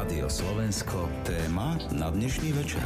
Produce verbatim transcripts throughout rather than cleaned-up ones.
Rádio Slovensko, téma na dnešný večer.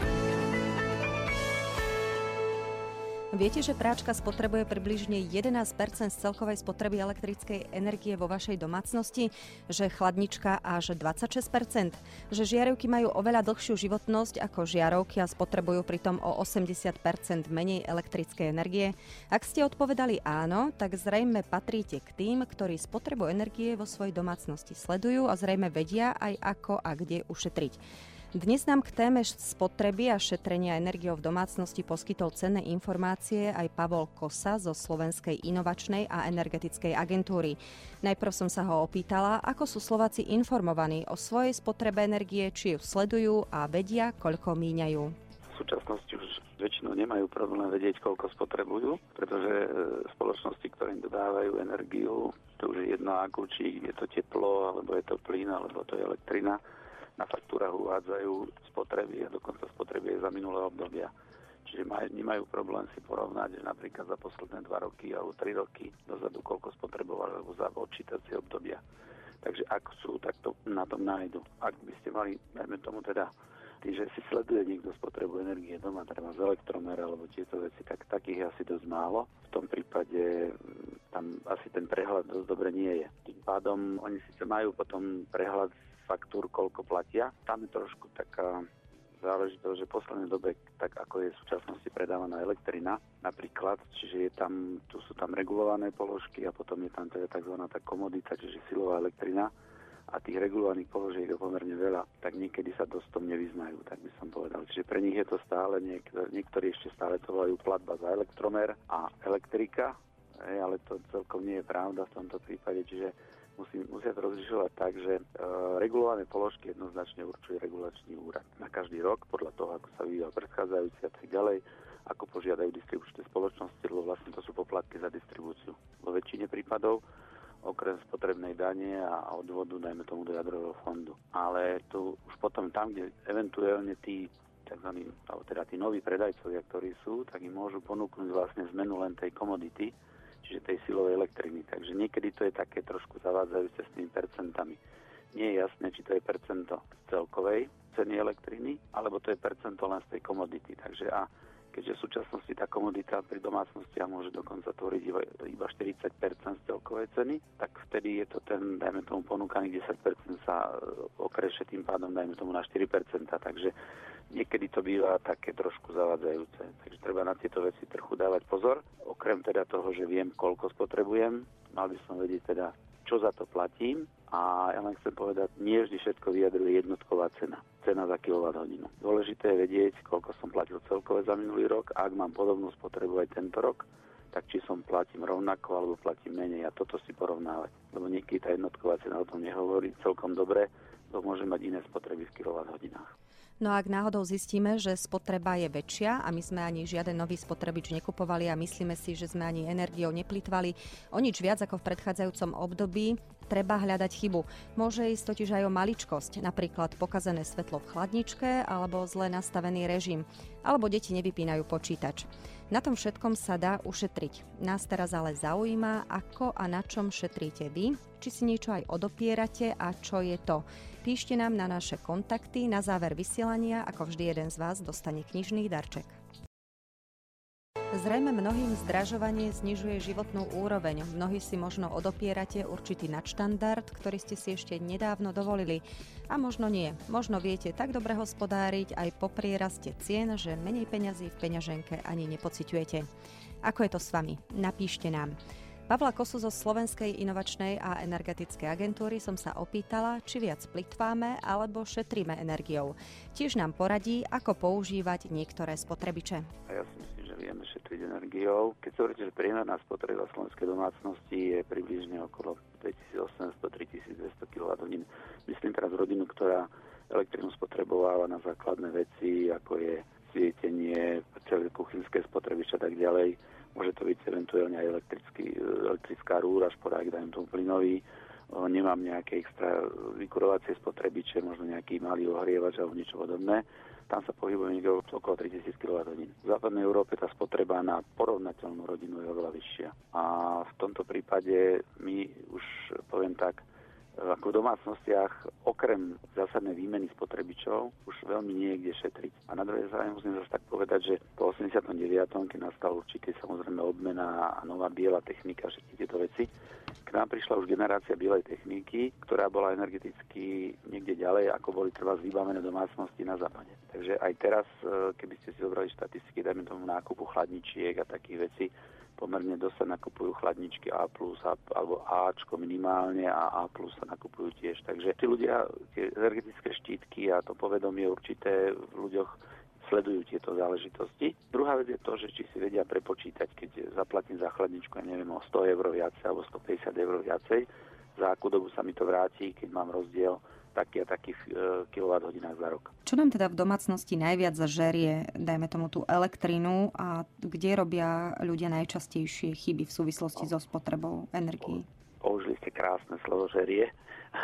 Viete, že práčka spotrebuje približne jedenásť percent z celkovej spotreby elektrickej energie vo vašej domácnosti, že chladnička až dvadsaťšesť percent, že žiarovky majú oveľa dlhšiu životnosť ako žiarovky a spotrebujú pritom o osemdesiat percent menej elektrickej energie? Ak ste odpovedali áno, tak zrejme patríte k tým, ktorí spotrebu energie vo svojej domácnosti sledujú a zrejme vedia aj ako a kde ušetriť. Dnes nám k téme spotreby a šetrenia energiou v domácnosti poskytol cenné informácie aj Pavol Kosa zo Slovenskej inovačnej a energetickej agentúry. Najprv som sa ho opýtala, ako sú Slováci informovaní o svojej spotrebe energie, či ju sledujú a vedia, koľko míňajú. V súčasnosti už väčšinou nemajú problém vedieť, koľko spotrebujú, pretože spoločnosti, ktoré im dodávajú energiu, to už je jedno akú, či je to teplo, alebo je to plyn, alebo to je elektrina, na faktúrach uvádzajú spotreby a dokonca spotreby za minulé obdobia. Čiže maj, nemajú problém si porovnať, že napríklad za posledné dva roky alebo tri roky dozadu, koľko spotrebovali, alebo za odčítacie obdobia. Takže ak sú, tak to na tom nájdu. Ak by ste mali, dajme tomu teda, tým, že si sleduje niekto spotrebu energie doma, treba z elektromer alebo tieto veci, tak takých je asi dosť málo. V tom prípade tam asi ten prehľad dosť dobre nie je. Tým pádom oni síce majú potom prehľad faktúr, koľko platia. Tam je trošku taká záležitosť, že v poslednej dobe, tak ako je v súčasnosti predávaná elektrina, napríklad, čiže je tam, tu sú tam regulované položky a potom je tam teda tzv. Tá komodita, čiže silová elektrina a tých regulovaných položiek je pomerne veľa, tak niekedy sa dosť tom nevyznajú, tak by som povedal. Čiže pre nich je to stále, niektor- niektorí ešte stále to volajú platba za elektromer a elektrika, ale to celkom nie je pravda v tomto prípade, čiže Musí, musia to rozlišovať tak, že e, regulované položky jednoznačne určuje regulačný úrad. Na každý rok, podľa toho, ako sa vyvíjal predchádzajúci a tak ďalej, ako požiadajú distribučné spoločnosti, lebo vlastne to sú poplatky za distribúciu. Vo väčšine prípadov, okrem spotrebnej dane a odvodu, dajme tomu do jadrového fondu. Ale tu už potom tam, kde eventuálne tí takzvaní, alebo teda tí noví predajcovia, ktorí sú, tak im môžu ponúknuť vlastne zmenu len tej komodity, čiže tej silovej elektriny. Takže niekedy to je také trošku zavádzajúce s tými percentami. Nie je jasné, či to je percento z celkovej ceny elektriny, alebo to je percento len z tej komodity. Takže a keďže v súčasnosti tá komodita pri domácnostiach môže dokonca tvoriť iba, iba štyridsať percent z celkovej ceny, tak vtedy je to ten, dajme tomu, ponúkaný desať percent sa okreše tým pádom, dajme tomu, na štyri percentá. Takže niekedy to býva také trošku zavádzajúce. Takže treba na tieto veci trochu dávať pozor. Okrem teda toho, že viem, koľko spotrebujem, mal by som vedieť teda, čo za to platím. A ja len chcem povedať, nie vždy všetko vyjadruje jednotková cena. Cena za kilowatthodinu. Dôležité je vedieť, koľko som platil celkové za minulý rok. A ak mám podobnú spotrebu aj tento rok, tak či som platím rovnako, alebo platím menej. A toto si porovnávať. Lebo niekedy tá jednotková cena o tom nehovorí celkom dobre, to môže mať iné spotreby v kilowatthodinách. No a ak náhodou zistíme, že spotreba je väčšia a my sme ani žiaden nový spotrebič nekupovali a myslíme si, že sme ani energiou neplýtvali o nič viac ako v predchádzajúcom období, treba hľadať chybu. Môže ísť totiž aj o maličkosť, napríklad pokazené svetlo v chladničke alebo zle nastavený režim, alebo deti nevypínajú počítač. Na tom všetkom sa dá ušetriť. Nás teraz ale zaujíma, ako a na čom šetríte vy, či si niečo aj odopierate a čo je to. Píšte nám na naše kontakty, na záver vysielania, ako vždy jeden z vás dostane knižný darček. Zrejme mnohým zdražovanie znižuje životnú úroveň. Mnohí si možno odopierate určitý nadštandard, ktorý ste si ešte nedávno dovolili. A možno nie. Možno viete tak dobre hospodáriť aj po prieraste cien, že menej peňazí v peňaženke ani nepociťujete. Ako je to s vami? Napíšte nám. Pavla Kosu zo Slovenskej inovačnej a energetickej agentúry som sa opýtala, či viac plytváme alebo šetríme energiou. Tiež nám poradí, ako používať niektoré spotrebiče. A ja si myslím, že vieme šetriť energiou. Keď sa hovoríte, že priemerná spotreba slovenskej domácnosti je približne okolo dvetisícosemsto až tritisícdvesto kilowatthodín. Myslím teraz rodinu, ktorá elektrínu spotrebováva na základné veci, ako je svietenie, celé kuchynské spotrebiče a tak ďalej. Môže to byť eventuálne aj elektrický, elektrická rúra, šporák, dajem tomu plynový. Nemám nejaké extra vykurovacie spotrebiče, možno nejaký malý ohrievač alebo niečo podobné. Tam sa pohybuje niekde okolo tritisíc kilowatthodín. V západnej Európe tá spotreba na porovnateľnú rodinu je oveľa vyššia. A v tomto prípade my už, poviem tak, ako v domácnostiach okrem zásadnej výmeny spotrebičov už veľmi nie je kde šetriť. A na druhej strane musím zase tak povedať, že po osemdesiatom deviatom keď nastal určite samozrejme obmena a nová biela technika, všetky tieto veci, k nám prišla už generácia bielej techniky, ktorá bola energeticky niekde ďalej, ako boli treba vybavené domácnosti na západe. Takže aj teraz, keby ste si zobrali štatistiky, dajme tomu nákupu chladničiek a takých vecí, pomerne dosť sa nakupujú chladničky A plus, A, alebo Ačko minimálne a A plus sa nakupujú tiež. Takže tí ľudia, tie energetické štítky a to povedomie určité v ľuďoch sledujú tieto záležitosti. Druhá vec je to, že či si vedia prepočítať, keď zaplatím za chladničku, ja neviem, o sto eur viacej alebo stopäťdesiat eur viacej, za akú dobu sa mi to vráti, keď mám rozdiel taký a takých e, kilowatthodinách za rok. Čo nám teda v domácnosti najviac zažerie, dajme tomu tú elektrinu, a kde robia ľudia najčastejšie chyby v súvislosti no. so spotrebou energií? Použili ste krásne slovo žerie.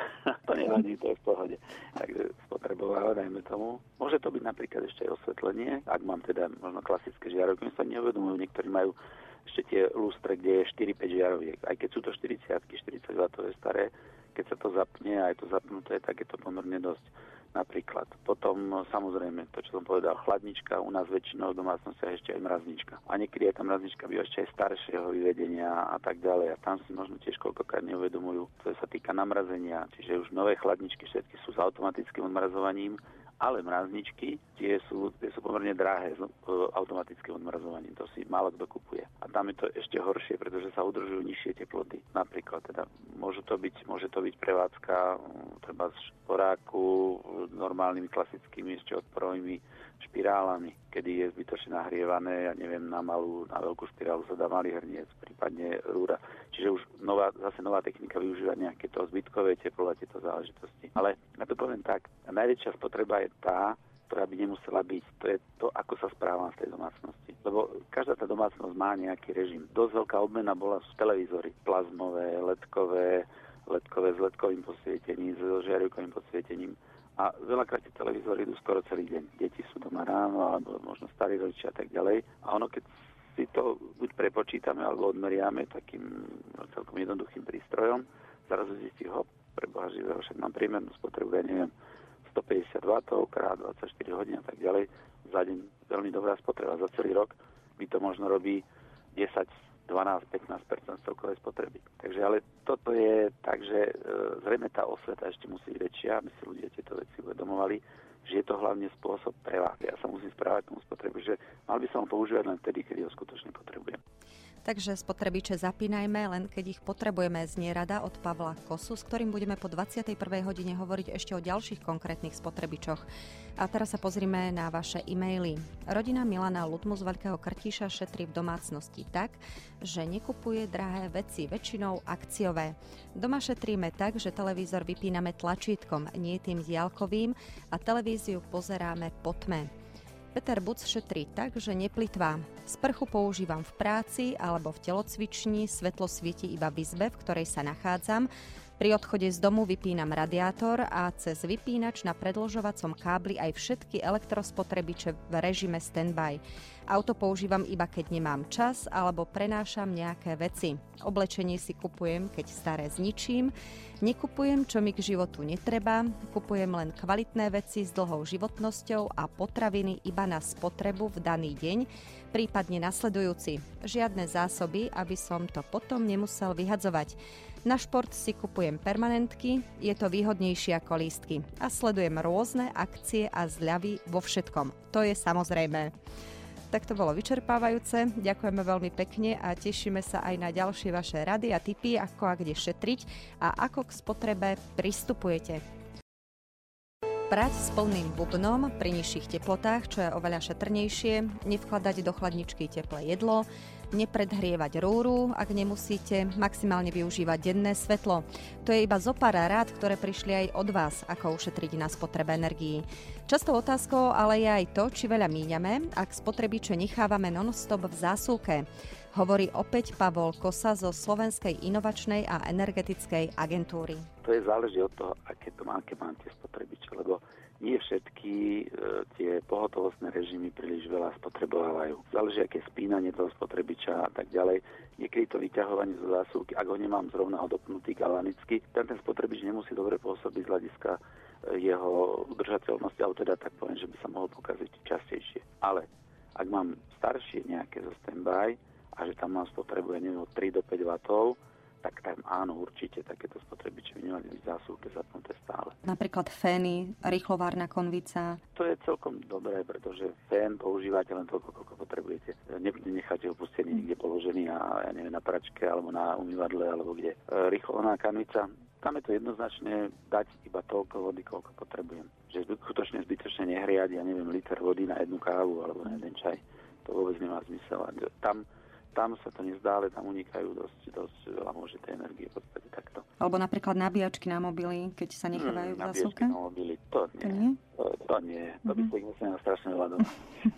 To nevadí, to je v pohode. Takže spotrebováva, dajme tomu. Môže to byť napríklad ešte aj osvetlenie, ak mám teda možno klasické žiarovky. My sa neuvedomujú, niektorí majú ešte tie lustre, kde je štyri päť žiaroviek. Aj keď sú to štyridsať štyridsať wattové staré, keď sa to zapne a je to zapnuté, tak je to pomerne dosť. Napríklad. Potom samozrejme, to čo som povedal, chladnička, u nás väčšinou v domácnostiach ešte aj mraznička. A niekedy je tá mraznička býva ešte aj staršieho vyvedenia a tak ďalej. A tam si možno tiež koľkokrát neuvedomujú, čo sa týka namrazenia. Čiže už nové chladničky všetky sú s automatickým odmrazovaním, ale mrazničky tie sú, tie sú pomerne drahé s automatickým odmrazovaním. To si málo kto kupuje. A tam je to ešte horšie, pretože sa udržujú nižšie teploty. Napríklad teda môže to byť, môže to byť prevádzka treba z šporáku normálnymi klasickými ešte odporovými špirálami, kedy je zbytočne nahrievané, ja neviem, na malú, na veľkú špirálu sa dá malý hrniec, prípadne rúra. Čiže už nová, zase nová technika využíva nejaké to zbytkové teplo a tieto záležitosti. Ale ja to poviem tak, najväčšia spotreba je tá, ktorá by nemusela byť. To je to, ako sa správam v tej domácnosti. Lebo každá tá domácnosť má nejaký režim. Dosť veľká obmena bola sú televízory. Plazmové, ledkové, ledkové s ledkovým posvietením, s žiarivkovým posvietením. A veľakrát tie televízory idú skoro celý deň. Deti sú doma ráno, alebo možno starí rodičia a tak ďalej. A ono, keď si to buď prepočítame, alebo odmeriame takým celkom jednoduchým prístrojom, zrazu zistí, hop, preboha živého, však mám priemernú spotrebu, ja neviem, stopäťdesiat wattov krát dvadsaťštyri hodín a tak ďalej. Za deň veľmi dobrá spotreba. Za celý rok mi to možno robí desať, dvanásť, pätnásť percent celkovej spotreby. Takže ale toto je tak, že e, zrejme tá osveta ešte musí byť väčšia, aby si ľudia tieto veci uvedomovali, že je to hlavne spôsob pre vás. Ja sa musím správať tomu spotrebu, že mal by som ho používať len vtedy, keď ho skutočne potrebujem. Takže spotrebiče zapínajme, len keď ich potrebujeme, znie rada od Pavla Kosu, s ktorým budeme po dvadsiatej prvej hodine hovoriť ešte o ďalších konkrétnych spotrebičoch. A teraz sa pozrime na vaše e-maily. Rodina Milana Ludmu z Veľkého Krtíša šetrí v domácnosti tak, že nekupuje drahé veci, väčšinou akciové. Doma šetríme tak, že televízor vypíname tlačítkom, nie tým diaľkovým, a televíziu pozeráme po tme. Peter Buc šetrí tak, že neplitvá. Sprchu používam v práci alebo v telocvični, svetlo svieti iba v izbe, v ktorej sa nachádzam. Pri odchode z domu vypínam radiátor a cez vypínač na predĺžovacom kábli aj všetky elektrospotrebiče v režime standby. Auto používam iba keď nemám čas alebo prenášam nejaké veci. Oblečenie si kupujem, keď staré zničím. Nekupujem, čo mi k životu netreba. Kupujem len kvalitné veci s dlhou životnosťou a potraviny iba na spotrebu v daný deň, prípadne nasledujúci. Žiadne zásoby, aby som to potom nemusel vyhadzovať. Na šport si kupujem permanentky, je to výhodnejšie ako lístky. A sledujem rôzne akcie a zľavy vo všetkom. To je samozrejmé. Tak to bolo vyčerpávajúce. Ďakujeme veľmi pekne a tešíme sa aj na ďalšie vaše rady a tipy, ako a kde šetriť a ako k spotrebe pristupujete. Prať s plným bubnom pri nižších teplotách, čo je oveľa šetrnejšie, nevkladať do chladničky teplé jedlo, nepredhrievať rúru, ak nemusíte, maximálne využívať denné svetlo. To je iba zo pár rád, ktoré prišli aj od vás, ako ušetriť na spotrebe energií. Častou otázkou ale je aj to, či veľa míňame, ak spotrebiče nechávame non-stop v zásuvke. Hovorí opäť Pavol Kosa zo Slovenskej inovačnej a energetickej agentúry. To je záleží od toho, aké to má, aké mám tie spotrebiče, lebo nie všetky e, tie pohotovostné režimy príliš veľa spotrebovávajú. Záleží, aké spínanie toho spotrebiča a tak ďalej. Niekedy to vyťahovanie zo zásuvky, ak ho nemám zrovna odopnutý galvanicky, ten, ten spotrebič nemusí dobre pôsobiť z hľadiska e, jeho udržateľnosti, ale teda tak poviem, že by sa mohol pokaziť častejšie. Ale ak mám staršie nejaké zo standby a že tam mám spotrebu, ja neviem, od tri do päť wattov, tak tam áno, určite takéto spotrebiče by nemali byť v zásuvke zapnuté stále. Napríklad fény, rýchlovárna konvica. To je celkom dobré, pretože fén používate len toľko, koľko potrebujete. Necháte ho pustený niekde položený a ja neviem, na pračke alebo na umývadle alebo kde. Rýchlovárna konvica, tam je to jednoznačne dať iba toľko vody, koľko potrebujem. Že skutočne zbytočne nehriať, ja neviem, liter vody na jednu kávu alebo na jeden čaj. To vôbec nemá zmysel. Tam Tam sa to nezdá, ale tam unikajú dosť, dosť veľa môže tej energie v podstate takto. Alebo napríklad nabíjačky na mobily, keď sa nechávajú v zásuvke? Nabíjačky na mobily, to nie. To nie? To, to nie. To by ste ich museli na strašne veľa doma.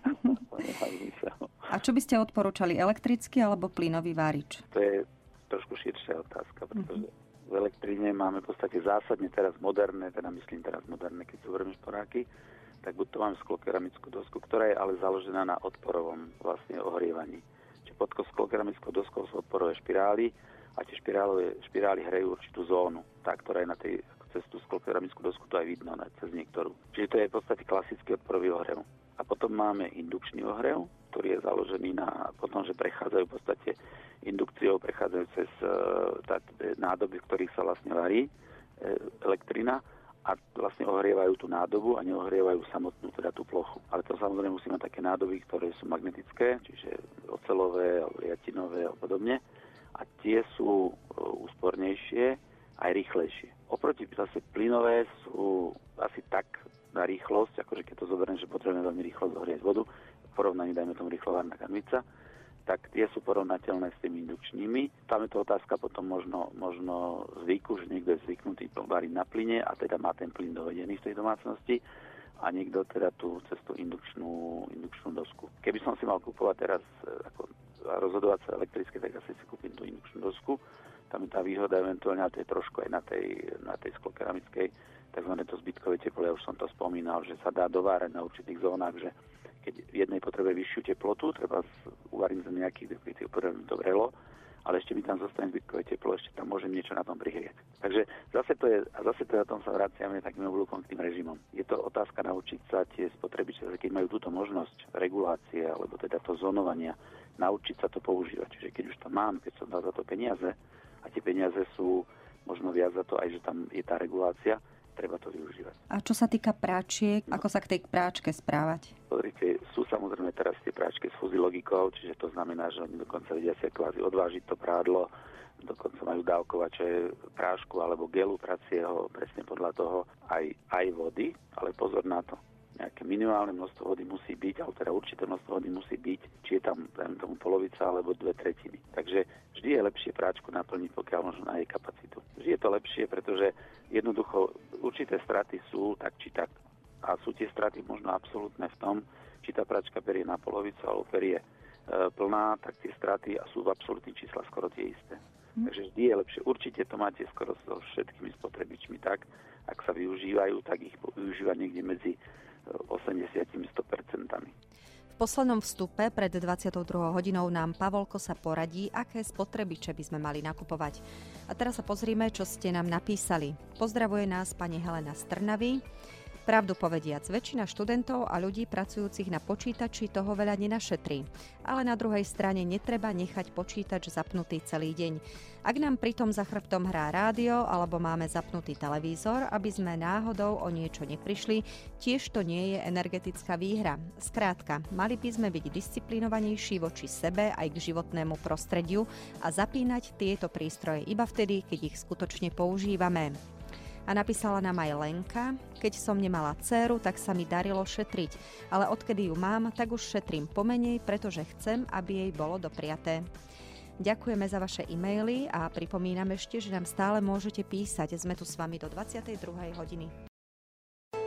A čo by ste odporúčali, elektrický alebo plynový várič? To je trošku širšia otázka, pretože v elektrine máme v podstate zásadne teraz moderné, teda myslím teraz moderné, keď zoberieme šporáky, tak buď to máme sklokeramickú dosku, ktorá je ale založená na odporovom vlastne ohrievaní. Pod sklokeramickou doskou sú odporové špirály a tie špirály, špirály hrejú určitú zónu, tá, ktorá je na tej cez tú sklokeramickú dosku, to aj vidno na, cez niektorú. Čiže to je v podstate klasický odporový ohrev. A potom máme indukčný ohrev, ktorý je založený na potom, že prechádzajú v podstate indukciou, prechádzajú cez tá, nádoby, v ktorých sa vlastne varí e, elektrina a vlastne ohrievajú tú nádobu a neohrievajú samotnú teda tú plochu. Ale to samozrejme musí mať také nádoby, ktoré sú magnetické, čiže oceľové alebo riatinové a podobne. A tie sú úspornejšie aj rýchlejšie. Oproti zase plynové sú asi tak na rýchlosť, akože keď to zoberiem, že potrebujeme veľmi rýchlo zohrieť vodu, v porovnaní dajme tomu rýchlovárna kanvica, tak tie sú porovnateľné s tými indukčnými. Tam je to otázka potom možno, možno zvyku, že niekto je zvyknutý variť na plyne a teda má ten plyn dovedený v tej domácnosti a niekto teda tú cez tú indukčnú, indukčnú dosku. Keby som si mal kúpovať teraz ako rozhodovať sa elektrické, tak asi si kúpim tú indukčnú dosku. Tam je tá výhoda eventuálne, ale to je trošku aj na tej, na tej sklokeramickej, takzvané to zbytkové teplo, ja už som to spomínal, že sa dá dovárať na určitých zónach, že keď v jednej potrebuje vyššiu teplotu, treba uvarím za nejakých, keď si potrebujem to vrelo, ale ešte mi tam zostane zbytkové teplo, ešte tam môžem niečo na tom prihrieť. Takže zase to je, a zase to je, o tom sa vraciame takým oblúkom k tým režimom. Je to otázka naučiť sa tie spotrebiče, keď majú túto možnosť regulácie, alebo teda to zónovania, naučiť sa to používať. Čiže keď už to mám, keď som dal za to peniaze, a tie peniaze sú možno viac za to aj, že tam je tá regulácia, treba to využívať. A čo sa týka práčiek, no. Ako sa k tej práčke správať? Pozrite, sú samozrejme teraz tie práčky s fuzí logikou, čiže to znamená, že oni dokonca vedia si kvázi odvážiť to prádlo, dokonca majú dávkovače prášku alebo gelu pracieho, presne podľa toho aj, aj vody, ale pozor na to. Nejaké minimálne množstvo vody musí byť, ale teda určité množstvo vody musí byť, či je tam, dajme tomu, polovica alebo dve tretiny. Takže vždy je lepšie práčku naplniť, pokiaľ možno na jej kapacitu. Vždy je to lepšie, pretože jednoducho určité straty sú tak či tak. A sú tie straty možno absolútne v tom, či tá práčka berie na polovicu alebo berie e, plná, tak tie straty a sú v absolútnych číslach skoro tie isté. Hmm. Takže vždy je lepšie. Určite to máte skoro so všetkými spotrebičmi tak, ak sa využívajú, tak ich využívať niekde medzi osemdesiat až sto percent. V poslednom vstupe pred dvadsiatou druhou hodinou nám Pavolko sa poradí, aké spotrebiče by sme mali nakupovať. A teraz sa pozrime, čo ste nám napísali. Pozdravuje nás pani Helena z Trnavy. Pravdu povediac, väčšina študentov a ľudí pracujúcich na počítači toho veľa nenašetrí. Ale na druhej strane netreba nechať počítač zapnutý celý deň. Ak nám pritom za chrbtom hrá rádio alebo máme zapnutý televízor, aby sme náhodou o niečo neprišli, tiež to nie je energetická výhra. Skrátka, mali by sme byť disciplinovanejší voči sebe aj k životnému prostrediu a zapínať tieto prístroje iba vtedy, keď ich skutočne používame. A napísala nám aj Lenka, keď som nemala dcéru, tak sa mi darilo šetriť, ale odkedy ju mám, tak už šetrím pomenej, pretože chcem, aby jej bolo dopriaté. Ďakujeme za vaše e-maily a pripomínam ešte, že nám stále môžete písať. Sme tu s vami do dvadsiatej druhej hodiny.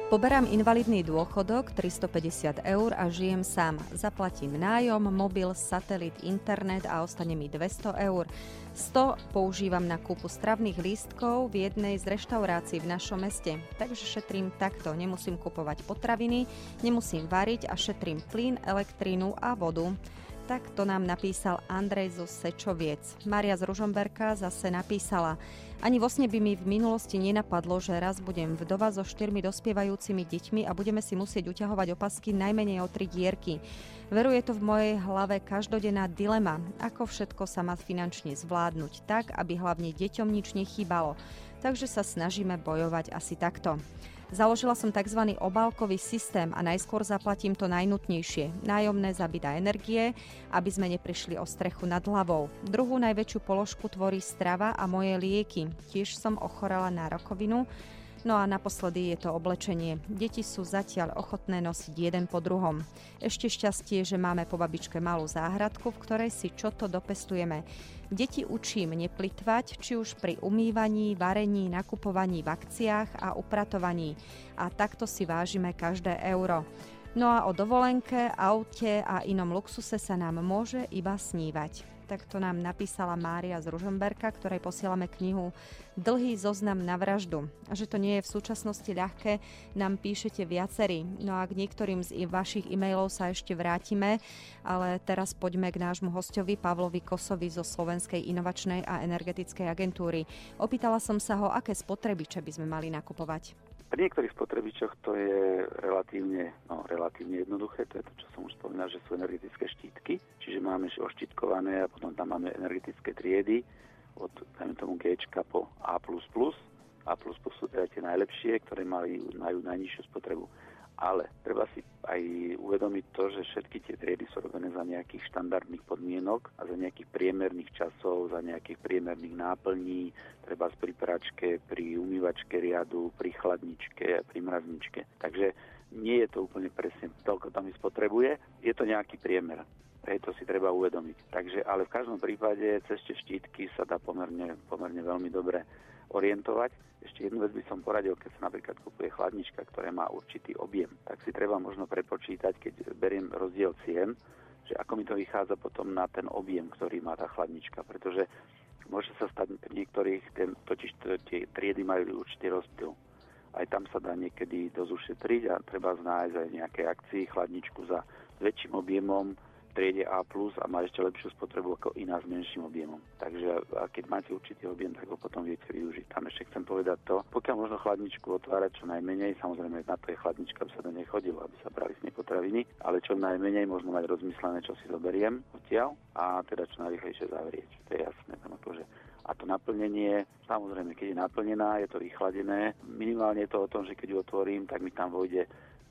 Poberám invalidný dôchodok tristopäťdesiat eur a žijem sám. Zaplatím nájom, mobil, satelit, internet a ostane mi dvesto eur. sto používam na kúpu stravných lístkov v jednej z reštaurácií v našom meste. Takže šetrím takto. Nemusím kupovať potraviny, nemusím variť a šetrím plyn, elektrínu a vodu. Tak to nám napísal Andrej zo Sečoviec. Mária z Ružomberka zase napísala: ani vo sne by mi v minulosti nenapadlo, že raz budem vdova so štyrmi dospievajúcimi deťmi a budeme si musieť uťahovať opasky najmenej o tri dierky. Veru, je to v mojej hlave každodenná dilema, ako všetko sa má finančne zvládnuť tak, aby hlavne deťom nič nechýbalo. Takže sa snažíme bojovať asi takto. Založila som tzv. Obálkový systém a najskôr zaplatím to najnutnejšie. Nájomné za byt a energie, aby sme neprišli o strechu nad hlavou. Druhú najväčšiu položku tvorí strava a moje lieky. Tiež som ochorela na rakovinu. No a naposledy je to oblečenie. Deti sú zatiaľ ochotné nosiť jeden po druhom. Ešte šťastie, že máme po babičke malú záhradku, v ktorej si čo to dopestujeme. Deti učím neplytvať, či už pri umývaní, varení, nakupovaní v akciách a upratovaní. A takto si vážime každé euro. No a o dovolenke, aute a inom luxuse sa nám môže iba snívať. Takto nám napísala Mária z Ružomberka, ktorej posielame knihu Dlhý zoznam na vraždu. A že to nie je v súčasnosti ľahké, nám píšete viacerí. No a k niektorým z vašich e-mailov sa ešte vrátime, ale teraz poďme k nášmu hosťovi Pavlovi Kosovi zo Slovenskej inovačnej a energetickej agentúry. Opýtala som sa ho, aké spotrebiče by sme mali nakupovať. Pri niektorých spotrebičoch to je relatívne, no, relatívne jednoduché, to je to, čo som už spomínal, že sú energetické štítky, čiže máme oštítkované a potom tam máme energetické triedy od, dajme tomu, Gčka po A plus plus. A plus plus sú teda tie najlepšie, ktoré majú, majú najnižšiu spotrebu. Ale treba si aj uvedomiť to, že všetky tie triedy sú robené za nejakých štandardných podmienok a za nejakých priemerných časov, za nejakých priemerných náplní, treba pri pračke, pri umývačke riadu, pri chladničke a pri mrazničke. Takže nie je to úplne presne toľko tam spotrebuje, je to nejaký priemer. Hej, to si treba uvedomiť. Takže, ale v každom prípade cez tie štítky sa dá pomerne, pomerne veľmi dobre orientovať. Ešte jednu vec by som poradil, keď sa napríklad kupuje chladnička, ktorá má určitý objem, tak si treba možno prepočítať, keď beriem rozdiel cien, že ako mi to vychádza potom na ten objem, ktorý má tá chladnička, pretože môže sa stať pri niektorých, ten, totiž tie triedy majú určitý rozdiel. Aj tam sa dá niekedy dosť ušetriť a treba znájsť aj nejaké akcii chladničku za väčším objemom, triede A plus a má ešte lepšiu spotrebu ako iná s menším objemom. Takže a keď máte určitý objem, tak ho potom viete využiť. Tam ešte chcem povedať to, pokiaľ možno chladničku otvárať čo najmenej, samozrejme na to je chladnička, aby sa do nej chodilo, aby sa brali s nej potraviny, ale čo najmenej možno mať rozmyslené, čo si zoberiem odtiaľ a teda čo najrýchlejšie zavrieť. To je jasné. Akože. A to naplnenie, samozrejme, keď je naplnená, je to vychladené. Minimálne je to o tom, že keď ju otvorím, tak mi tam vojde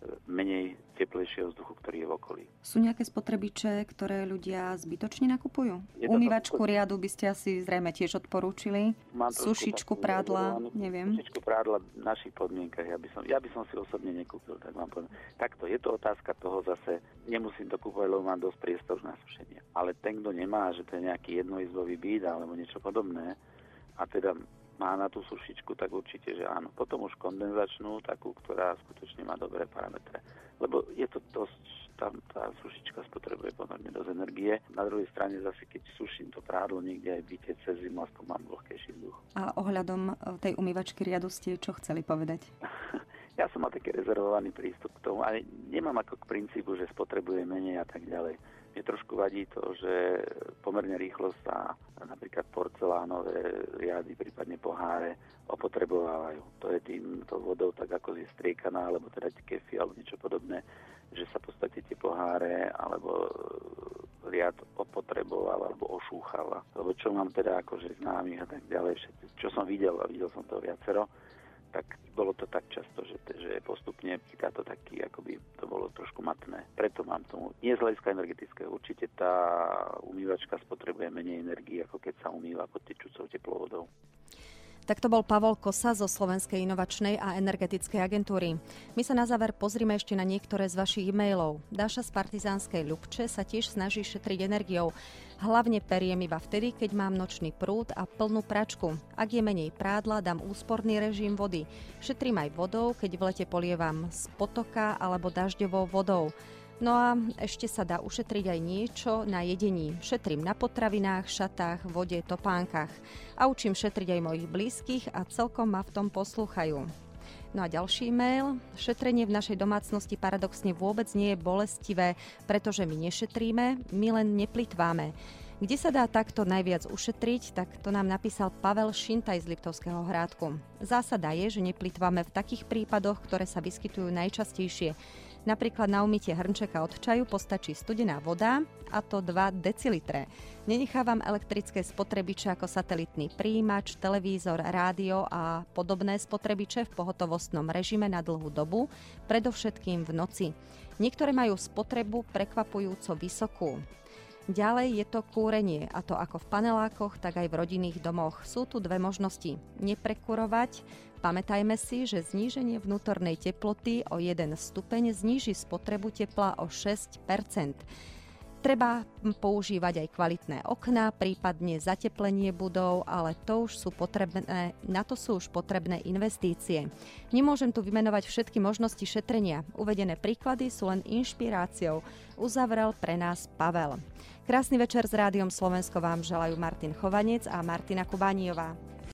menej teplejšieho vzduchu, ktorý je v okolí. Sú nejaké spotrebiče, ktoré ľudia zbytočne nakupujú? Umývačku to... riadu by ste asi zrejme tiež odporúčili? Mám sušičku prádla, neviem. Sušičku prádla v našich podmienkach ja by som, ja by som si osobne nekúpil, tak vám poviem. Takto, je to otázka toho zase, nemusím to kúpovať, lebo mám dosť priestor na sušenie. Ale ten, kto nemá, že to je nejaký jednoizbový byt alebo niečo podobné, a teda má na tú sušičku, tak určite, že áno. Potom už kondenzačnú, takú, ktorá skutočne má dobré parametre. Lebo je to dosť, tam tá sušička spotrebuje pomerne dosť energie. Na druhej strane zase, keď suším to prádlo niekde aj v byte cez zimu, aspoň mám vlhkejší vzduch. A ohľadom tej umývačky riadu ste čo chceli povedať? Ja som mal taký rezervovaný prístup k tomu, ale nemám ako k princípu, že spotrebuje menej a tak ďalej. Mne trošku vadí to, že pomerne rýchlo sa napríklad porcelánové riady, prípadne poháre opotrebovávajú. To je týmto vodou tak ako je striekaná, alebo teda kefy, alebo niečo podobné, že sa v podstate tie poháre alebo riad opotreboval alebo ošúchala. Lebo čo mám teda akože známych a tak ďalej, čo som videl a videl som to viacero, tak bolo to tak často, že, že postupne to taký, akoby to bolo trošku matné. Preto mám tomu, nie z hľadiska energetického, určite tá umývačka spotrebuje menej energie, ako keď sa umýva pod tečúcou teplou vodou. Tak to bol Pavol Kosa zo Slovenskej inovačnej a energetickej agentúry. My sa na záver pozrime ešte na niektoré z vašich e-mailov. Dáša z Partizánskej Ľubče sa tiež snaží šetriť energiou. Hlavne periem iba vtedy, keď mám nočný prúd a plnú pračku. Ak je menej prádla, dám úsporný režim vody. Šetrím aj vodou, keď v lete polievam z potoka alebo dažďovou vodou. No a ešte sa dá ušetriť aj niečo na jedení. Šetrím na potravinách, šatách, vode, topánkach. A učím šetriť aj mojich blízkych a celkom ma v tom poslúchajú. No a ďalší e-mail. Šetrenie v našej domácnosti paradoxne vôbec nie je bolestivé, pretože my nešetríme, my len neplitváme. Kde sa dá takto najviac ušetriť, tak to nám napísal Pavel Šintaj z Liptovského Hrádku. Zásada je, že neplitváme v takých prípadoch, ktoré sa vyskytujú najčastejšie. Napríklad na umytie hrnčeka od čaju postačí studená voda, a to dva decilitre. Nenechávam elektrické spotrebiče ako satelitný prijímač, televízor, rádio a podobné spotrebiče v pohotovostnom režime na dlhú dobu, predovšetkým v noci. Niektoré majú spotrebu prekvapujúco vysokú. Ďalej je to kúrenie, a to ako v panelákoch, tak aj v rodinných domoch. Sú tu dve možnosti. Neprekurovať. Pamätajme si, že zníženie vnútornej teploty o jeden stupeň zníži spotrebu tepla o šesť percent. Treba používať aj kvalitné okná, prípadne zateplenie budov, ale to už sú potrebné, na to sú už potrebné investície. Nemôžem tu vymenovať všetky možnosti šetrenia. Uvedené príklady sú len inšpiráciou. Uzavrel pre nás Pavel. Krásny večer s Rádiom Slovensko vám želajú Martin Chovanec a Martina Kubániová.